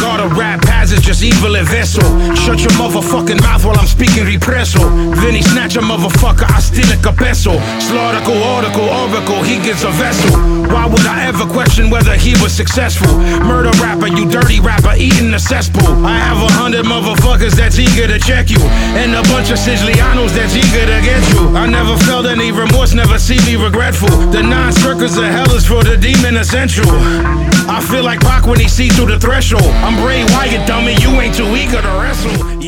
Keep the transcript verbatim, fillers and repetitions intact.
God of rap has is just evil and vessel. Shut your motherfucking mouth while I'm speaking represso. Then he snatch a motherfucker, I steal a capesso. Slaughteracle, article, oracle, he gets a vessel. Why would I ever question whether he was successful? Murder rapper, you dirty rapper, eating the cesspool. I have a hundred motherfuckers that's eager to check you, and a bunch of Sicilianos that's eager to get you. I never felt any remorse, never see me regretful. The nine circles of hell is for the demon essential. I feel like Pac when he see through the threshold. I'm Bray Wyatt, dummy, you ain't too eager to wrestle.